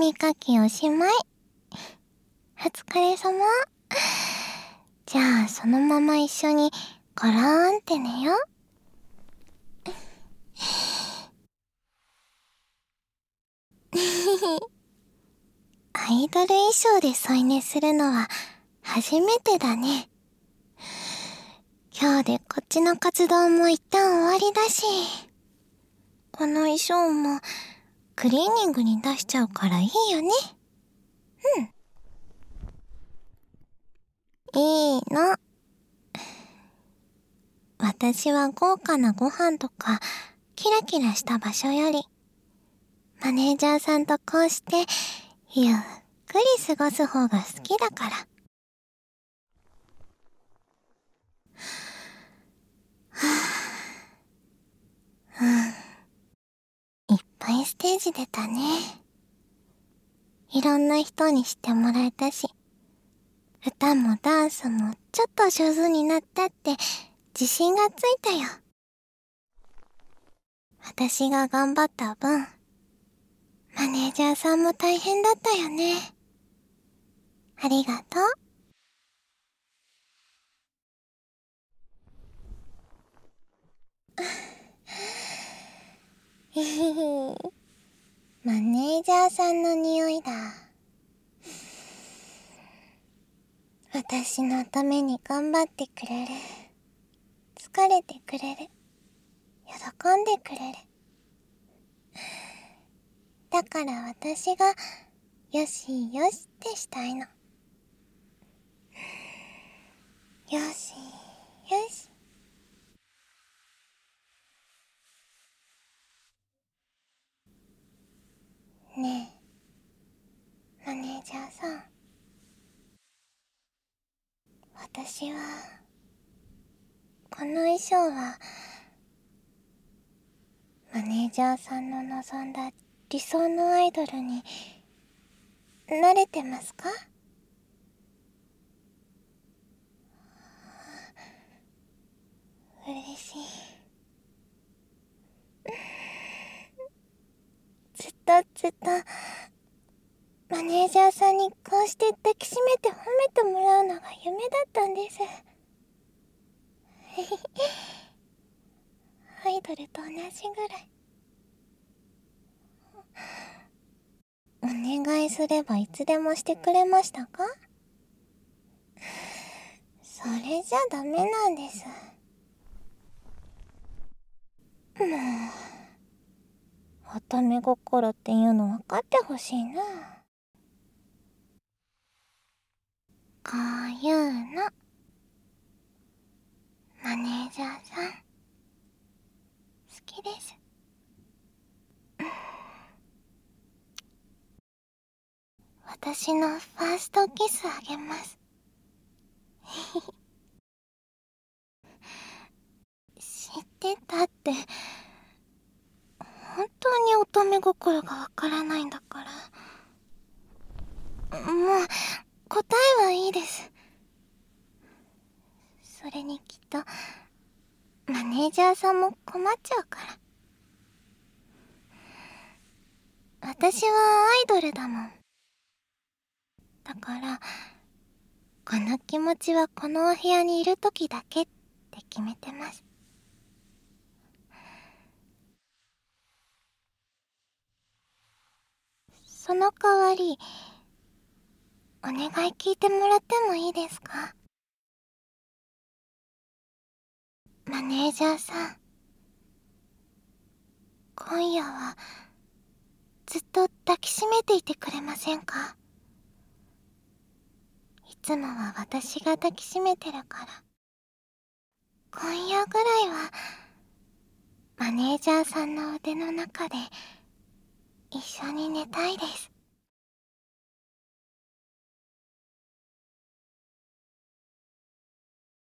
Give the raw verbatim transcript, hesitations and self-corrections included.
耳かきおしまい。お疲れ様。じゃあそのまま一緒にゴローンって寝よう。アイドル衣装で添い寝するのは初めてだね。今日でこっちの活動も一旦終わりだし、この衣装もクリーニングに出しちゃうからいいよね。うん。いいの。私は豪華なご飯とかキラキラした場所より、マネージャーさんとこうしてゆっくり過ごす方が好きだから。うん。いっぱいステージ出たね。いろんな人に知ってもらえたし、歌もダンスもちょっと上手になったって自信がついたよ。私が頑張った分、マネージャーさんも大変だったよね。ありがとう。へへへ。マネージャーさんの匂いだ。私のために頑張ってくれる。疲れてくれる。喜んでくれる。だから私がよしよしってしたいの。よしよし。ねえ、マネージャーさん。私は、この衣装は、マネージャーさんの望んだ理想のアイドルに、慣れてますか？嬉しい。ずっとずっと、マネージャーさんにこうして抱きしめて褒めてもらうのが夢だったんです。アイドルと同じぐらい。お願いすればいつでもしてくれましたか？それじゃダメなんです。もう、乙女心っていうの分かってほしいな。こういうの、マネージャーさん、好きです。私のファーストキスあげます。知ってたって、本当に乙女心がわからないんだから。もう、答えはいいです。それにきっと、マネージャーさんも困っちゃうから。私はアイドルだもん。だから、この気持ちはこのお部屋にいるときだけって決めてます。その代わり、お願い聞いてもらってもいいですか？マネージャーさん、今夜はずっと抱きしめていてくれませんか？いつもは私が抱きしめてるから、今夜ぐらいはマネージャーさんの腕の中で一緒に寝たいです。